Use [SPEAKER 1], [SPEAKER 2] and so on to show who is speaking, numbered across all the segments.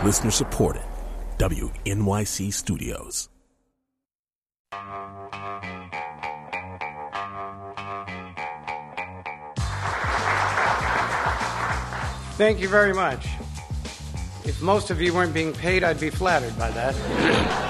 [SPEAKER 1] Listener supported. WNYC Studios.
[SPEAKER 2] Thank you very much. If most of you weren't being paid, I'd be flattered by that.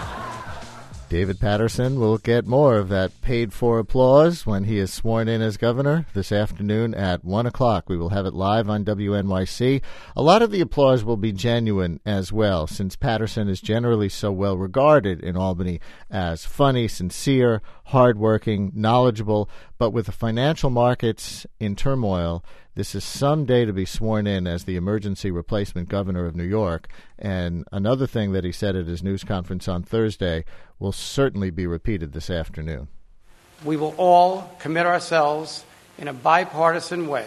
[SPEAKER 3] David Paterson will get more of that paid-for applause when he is sworn in as governor this afternoon at 1 o'clock. We will have it live on WNYC. A lot of the applause will be genuine as well, since Paterson is generally so well regarded in Albany as funny, sincere, hardworking, knowledgeable. But with the financial markets in turmoil, this is some day to be sworn in as the emergency replacement governor of New York. And another thing that he said at his news conference on Thursday will certainly be repeated this afternoon.
[SPEAKER 2] We will all commit ourselves in a bipartisan way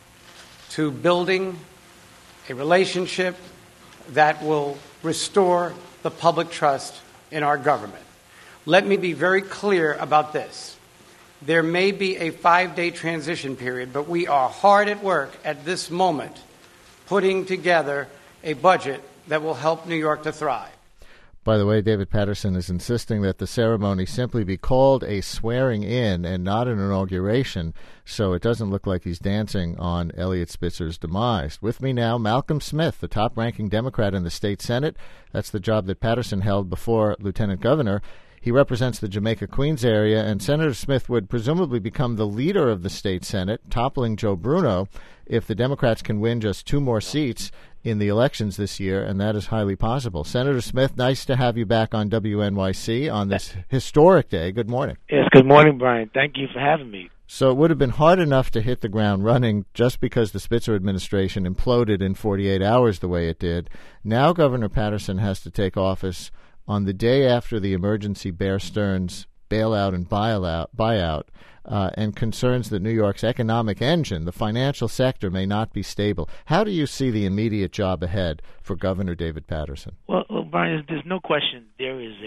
[SPEAKER 2] to building a relationship that will restore the public trust in our government. Let me be very clear about this. There may be a 5-day transition period, but we are hard at work at this moment putting together a budget that will help New York to thrive.
[SPEAKER 3] By the way, David Paterson is insisting that the ceremony simply be called a swearing in and not an inauguration, so it doesn't look like he's dancing on Eliot Spitzer's demise. With me now, Malcolm Smith, the top-ranking Democrat in the state Senate. That's the job that Paterson held before lieutenant governor. He represents the Jamaica-Queens area, and Senator Smith would presumably become the leader of the state Senate, toppling Joe Bruno, if the Democrats can win just 2 more seats in the elections this year, and that is highly possible. Senator Smith, nice to have you back on WNYC on this historic day. Good morning.
[SPEAKER 4] Yes, good morning, Brian. Thank you for having me.
[SPEAKER 3] So it would have been hard enough to hit the ground running just because the Spitzer administration imploded in 48 hours the way it did. Now Governor Paterson has to take office on the day after the emergency Bear Stearns bailout and buyout, and concerns that New York's economic engine, the financial sector, may not be stable. How do you see the immediate job ahead for Governor David Paterson?
[SPEAKER 4] Well, Brian, there's no question there is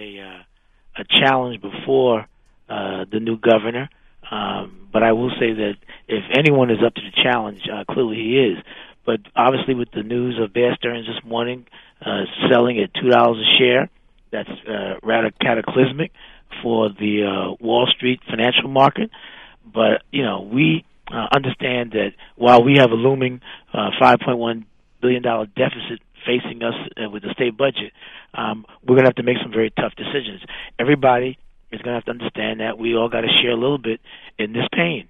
[SPEAKER 4] a challenge before the new governor. But I will say that if anyone is up to the challenge, clearly he is. But obviously with the news of Bear Stearns this morning selling at $2 a share, that's rather cataclysmic for the Wall Street financial market. But, you know, we understand that while we have a looming $5.1 billion deficit facing us with the state budget, we're going to have to make some very tough decisions. Everybody is going to have to understand that we all got to share a little bit in this pain.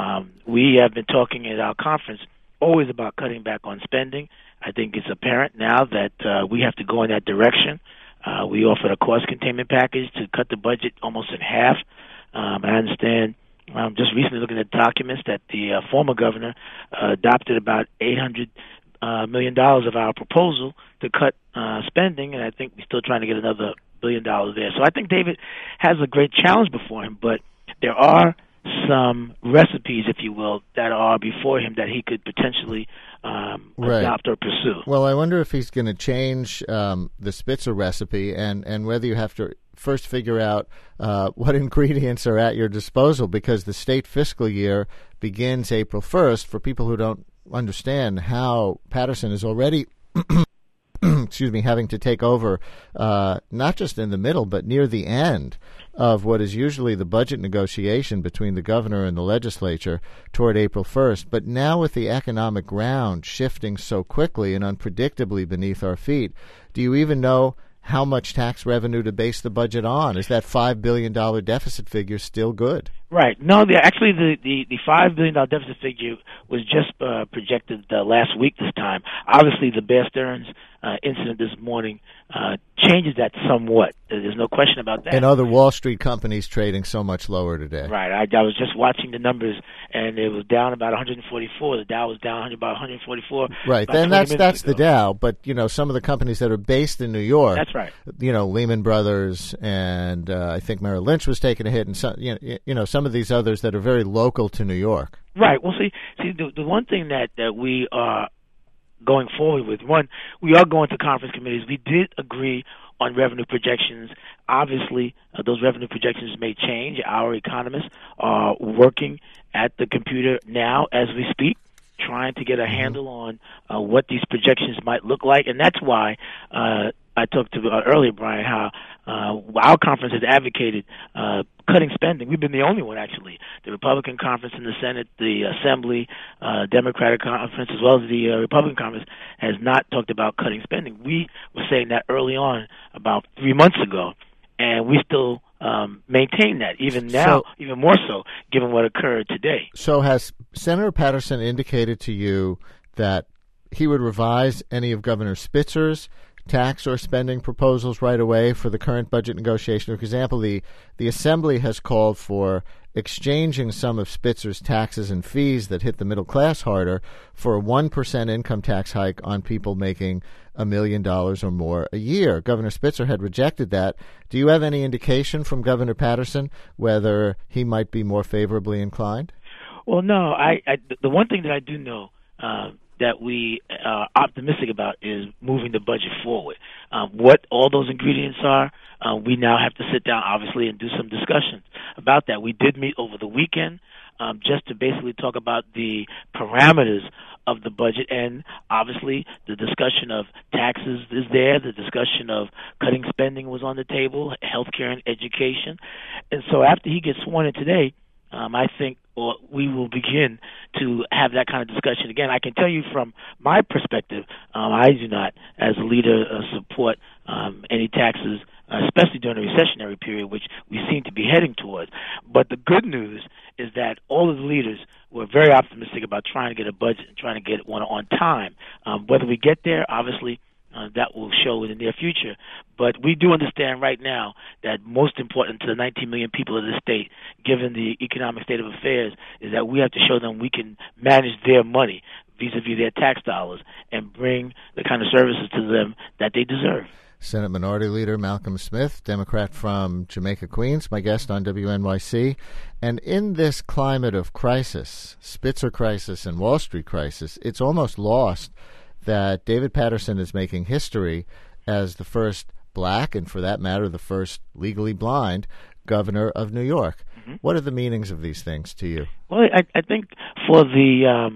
[SPEAKER 4] We have been talking at our conference always about cutting back on spending. I think it's apparent now that we have to go in that direction. We offered a cost containment package to cut the budget almost in half. I understand, just recently looking at documents, that the former governor adopted about $800 million of our proposal to cut spending, and I think we're still trying to get another $1 billion there. So I think David has a great challenge before him, but there are some recipes, if you will, that are before him that he could potentially adopt or pursue.
[SPEAKER 3] Well, I wonder if he's going to change the Spitzer recipe and whether you have to first figure out what ingredients are at your disposal, because the state fiscal year begins April 1st. For people who don't understand how Paterson is already having to take over not just in the middle but near the end of what is usually the budget negotiation between the governor and the legislature toward April 1st. But now with the economic ground shifting so quickly and unpredictably beneath our feet, do you even know how much tax revenue to base the budget on? Is that $5 billion deficit figure still good?
[SPEAKER 4] Right. No, actually the $5 billion deficit figure was just projected last week this time. Obviously, the Bear Stearns incident this morning changes that somewhat. There's no question about that.
[SPEAKER 3] And other Wall Street companies trading so much lower today.
[SPEAKER 4] Right. I was just watching the numbers, and it was down about 144. The Dow was down about 144.
[SPEAKER 3] Right. Then that's the Dow. But, you know, some of the companies that are based in New York.
[SPEAKER 4] That's right.
[SPEAKER 3] You know, Lehman Brothers, and I think Merrill Lynch was taking a hit, and some of these others that are very local to New York.
[SPEAKER 4] Right. Well, see, the one thing that we are going forward with, one, we are going to conference committees. We did agree on revenue projections. Obviously, those revenue projections may change. Our economists are working at the computer now as we speak trying to get a handle on what these projections might look like, and that's why I talked to earlier, Brian, how our conference has advocated cutting spending. We've been the only one, actually. The Republican conference in the Senate, the Assembly, Democratic conference, as well as the Republican conference, has not talked about cutting spending. We were saying that early on, about 3 months ago, and we still maintain that, even now, even more so, given what occurred today.
[SPEAKER 3] So has Senator Patterson indicated to you that he would revise any of Governor Spitzer's tax or spending proposals right away for the current budget negotiation? For example, the Assembly has called for exchanging some of Spitzer's taxes and fees that hit the middle class harder for a 1% income tax hike on people making $1 million or more a year. Governor Spitzer had rejected that. Do you have any indication from Governor Patterson whether he might be more favorably inclined?
[SPEAKER 4] Well, no. The one thing that I do know that we are optimistic about is moving the budget forward. What all those ingredients are, we now have to sit down, obviously, and do some discussions about that. We did meet over the weekend just to basically talk about the parameters of the budget, and obviously the discussion of taxes is there. The discussion of cutting spending was on the table, healthcare and education. And so after he gets sworn in today, I think we will begin to have that kind of discussion again. I can tell you from my perspective, I do not, as a leader, support any taxes, especially during a recessionary period, which we seem to be heading towards. But the good news is that all of the leaders were very optimistic about trying to get a budget and trying to get one on time. Whether we get there, obviously, that will show in the near future. But we do understand right now that most important to the 19 million people of this state, given the economic state of affairs, is that we have to show them we can manage their money vis-a-vis their tax dollars and bring the kind of services to them that they deserve.
[SPEAKER 3] Senate Minority Leader Malcolm Smith, Democrat from Jamaica, Queens, my guest on WNYC. And in this climate of crisis, Spitzer crisis and Wall Street crisis, it's almost lost that David Paterson is making history as the first black, and for that matter, the first legally blind governor of New York. Mm-hmm. What are the meanings of these things to you?
[SPEAKER 4] Well, I think for the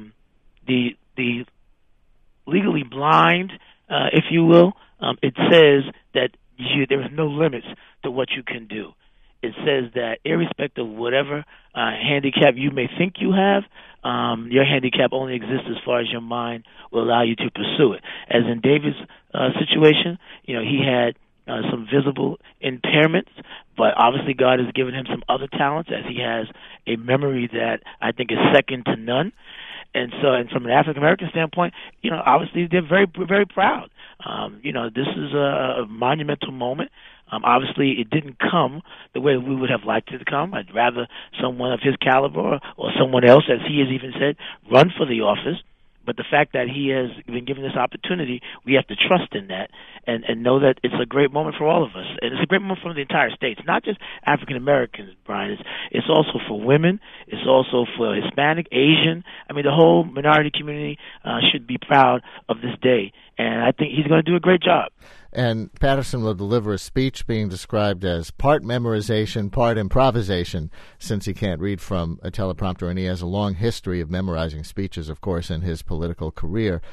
[SPEAKER 4] legally blind, if you will, it says that there is no limits to what you can do. It says that irrespective of whatever handicap you may think you have, your handicap only exists as far as your mind will allow you to pursue it. As in David's situation, he had some visible impairments, but obviously God has given him some other talents, as he has a memory that I think is second to none. And so, and from an African American standpoint, obviously they're very, very proud. This is a monumental moment. Obviously, it didn't come the way we would have liked it to come. I'd rather someone of his caliber or someone else, as he has even said, run for the office. But the fact that he has been given this opportunity, we have to trust in that and know that it's a great moment for all of us. And it's a great moment for the entire state. It's not just African Americans, Brian. It's also for women. It's also for Hispanic, Asian. I mean, the whole minority community should be proud of this day. And I think he's going to do a great job.
[SPEAKER 3] And Patterson will deliver a speech being described as part memorization, part improvisation, since he can't read from a teleprompter, and he has a long history of memorizing speeches, of course, in his political career.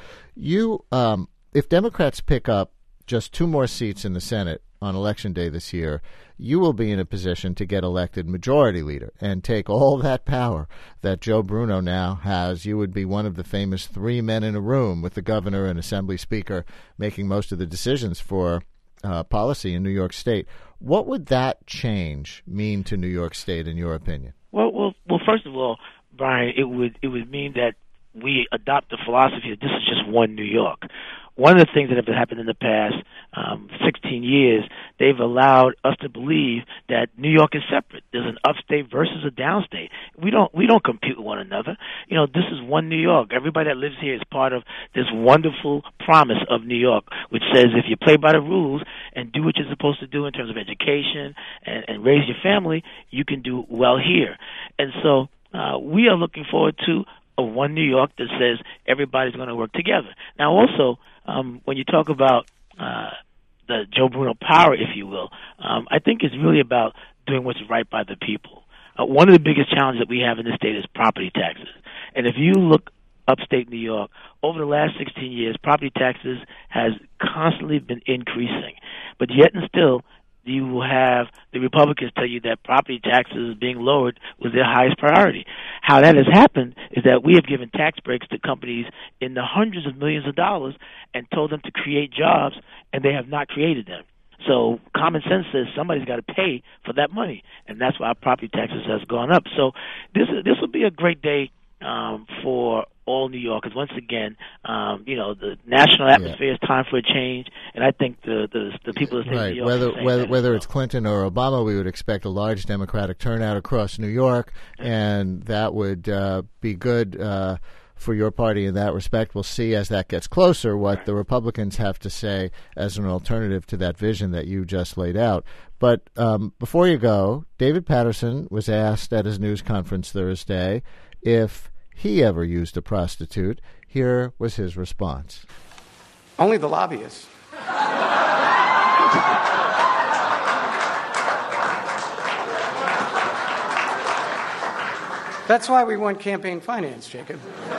[SPEAKER 3] If Democrats pick up just 2 more seats in the Senate on Election Day this year, you will be in a position to get elected majority leader and take all that power that Joe Bruno now has. You would be one of the famous 3 men in a room with the governor and assembly speaker making most of the decisions for policy in New York State. What would that change mean to New York State, in your opinion?
[SPEAKER 4] Well, first of all, Brian, it would mean that we adopt the philosophy that this is just one New York. One of the things that have happened in the past 16 years, they've allowed us to believe that New York is separate. There's an upstate versus a downstate. We don't compete with one another. This is one New York. Everybody that lives here is part of this wonderful promise of New York, which says if you play by the rules and do what you're supposed to do in terms of education and raise your family, you can do well here. And so we are looking forward to a one New York that says everybody's going to work together. Now, also, when you talk about the Joe Bruno power, if you will, I think it's really about doing what's right by the people. One of the biggest challenges that we have in this state is property taxes. And if you look upstate New York, over the last 16 years, property taxes has constantly been increasing. But yet and still, you will have the Republicans tell you that property taxes being lowered was their highest priority. How that has happened is that we have given tax breaks to companies in the hundreds of millions of dollars and told them to create jobs, and they have not created them. So common sense says somebody's got to pay for that money, and that's why our property taxes has gone up. So this will be a great day for all New Yorkers. Once again, the national atmosphere is time for a change, and I think the people of the state of New York
[SPEAKER 3] whether it's Clinton or Obama, we would expect a large Democratic turnout across New York, and that would be good for your party in that respect. We'll see as that gets closer what the Republicans have to say as an alternative to that vision that you just laid out. But before you go, David Paterson was asked at his news conference Thursday if he ever used a prostitute. Here was his response.
[SPEAKER 2] Only the lobbyists. That's why we want campaign finance, Jacob.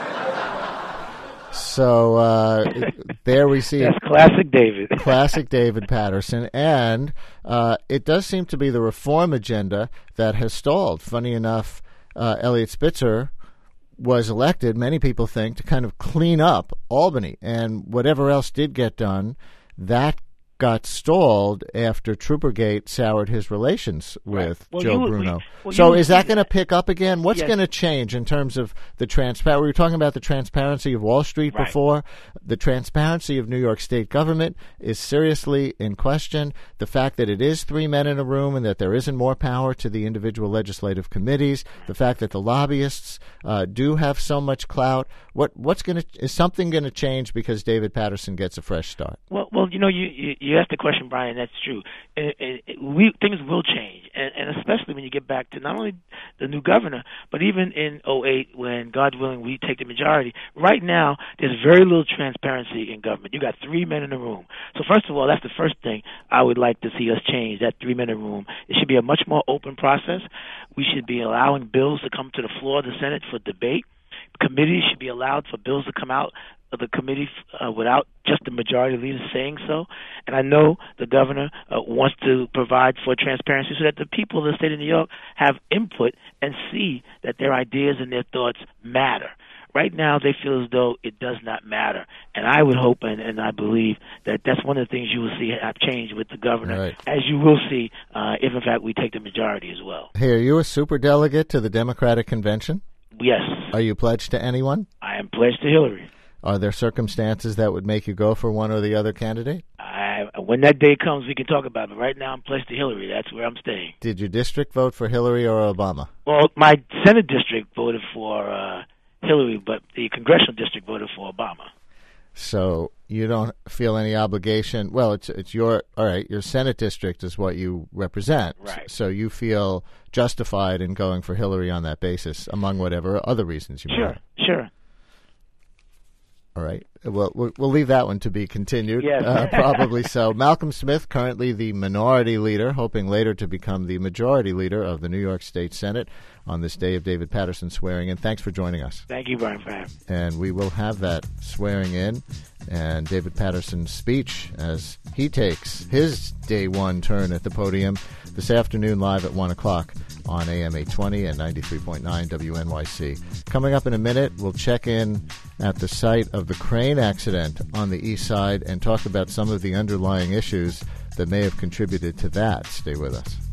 [SPEAKER 3] So there we see
[SPEAKER 4] that's classic David.
[SPEAKER 3] Classic David Paterson. And it does seem to be the reform agenda that has stalled. Funny enough, Eliot Spitzer was elected, many people think, to kind of clean up Albany. And whatever else did get done, that got stalled after Troopergate soured his relations with Joe Bruno. So is that going to pick up again? What's going to change in terms of the transparency? We were talking about the transparency of Wall Street before. The transparency of New York State government is seriously in question. The fact that it is 3 men in a room and that there isn't more power to the individual legislative committees. The fact that the lobbyists do have so much clout. Is something going to change because David Paterson gets a fresh start?
[SPEAKER 4] Well, you asked the question, Brian. That's true. Things will change, and especially when you get back to not only the new governor, but even in 2008, when, God willing, we take the majority. Right now, there's very little transparency in government. You got 3 men in the room. So first of all, that's the first thing I would like to see us change, that 3 men in the room. It should be a much more open process. We should be allowing bills to come to the floor of the Senate for debate. Committees should be allowed for bills to come out of the committee without just the majority leader saying so. And I know the governor wants to provide for transparency so that the people of the state of New York have input and see that their ideas and their thoughts matter. Right now, they feel as though it does not matter. And I would hope and I believe that that's one of the things you will see have changed with the governor, as you will see if, in fact, we take the majority as well.
[SPEAKER 3] Hey, are you a superdelegate to the Democratic Convention?
[SPEAKER 4] Yes.
[SPEAKER 3] Are you pledged to anyone?
[SPEAKER 4] I am pledged to Hillary.
[SPEAKER 3] Are there circumstances that would make you go for one or the other candidate?
[SPEAKER 4] When that day comes, we can talk about it. But right now, I'm pledged to Hillary. That's where I'm staying.
[SPEAKER 3] Did your district vote for Hillary or Obama?
[SPEAKER 4] Well, my Senate district voted for Hillary, but the congressional district voted for Obama.
[SPEAKER 3] So you don't feel any obligation. Well, it's your Senate district is what you represent.
[SPEAKER 4] Right.
[SPEAKER 3] So you feel justified in going for Hillary on that basis, among whatever other reasons you might.
[SPEAKER 4] Sure.
[SPEAKER 3] All right. Well, we'll leave that one to be continued.
[SPEAKER 4] Yes.
[SPEAKER 3] Probably so. Malcolm Smith, currently the minority leader, hoping later to become the majority leader of the New York State Senate on this day of David Paterson swearing in. Thanks for joining us.
[SPEAKER 4] Thank you, Brian, for having me.
[SPEAKER 3] And we will have that swearing in and David Paterson's speech as he takes his day one turn at the podium this afternoon live at 1 o'clock on AM 820 and 93.9 WNYC. Coming up in a minute, we'll check in at the site of the crane accident on the east side and talk about some of the underlying issues that may have contributed to that. Stay with us.